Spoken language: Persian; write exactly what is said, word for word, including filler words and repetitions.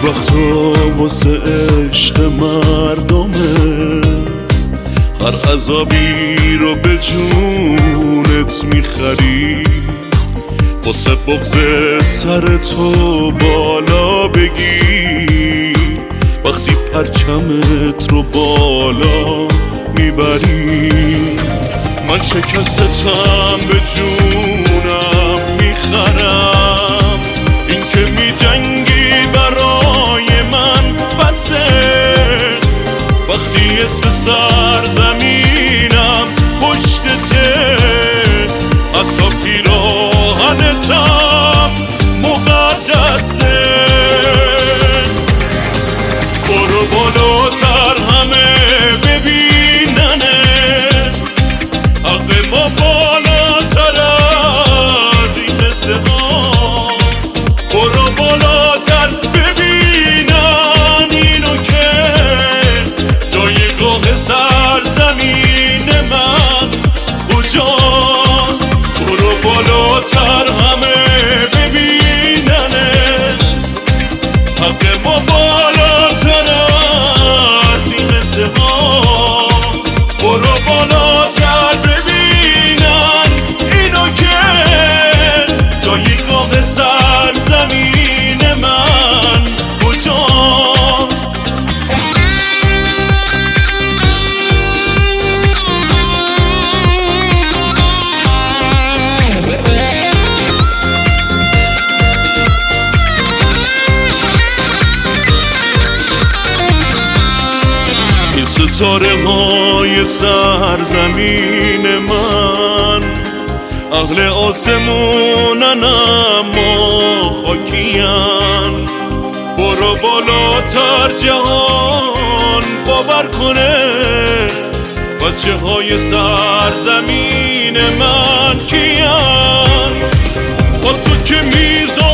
وقتا واسه عشق مردمه، هر عذابی رو به جونت میخری، واسه بغضت سر تو بالا بگی، وقتی پرچمت رو بالا میبری. من شکستم به جونم میخرم، این که میجنگی برای من بسه، وقتی اسم سرزمینم پشتته، حتی پیراهنتم مقدسه. برو بالاتر همه ببیننت، حق ما بالاتر از این قصه هاست. برو بالاتر ببینن اینو که جایگاه سرزمین من کجاست. برو بالاتر همه ببیننت، حق ما بالاتر از این قصه هاست. برو بالاتر ببینن اینو که جایگاه سرزمین من کجاست. این ستاره های سرزمین من اهل آسمونن اما خاکین. برو بالاتر جهان باور کنه، بچه های سرزمین من کیان. با تو که میزان